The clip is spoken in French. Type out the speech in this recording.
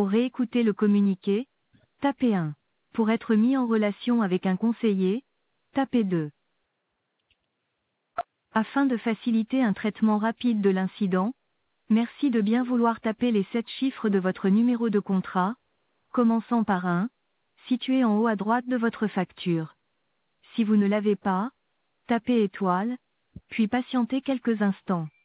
réécouter le communiqué, tapez 1. Pour être mis en relation avec un conseiller, tapez 2. Afin de faciliter un traitement rapide de l'incident, merci de bien vouloir taper les 7 chiffres de votre numéro de contrat, commençant par 1, situé en haut à droite de votre facture. Si vous ne l'avez pas, tapez étoile, puis patientez quelques instants.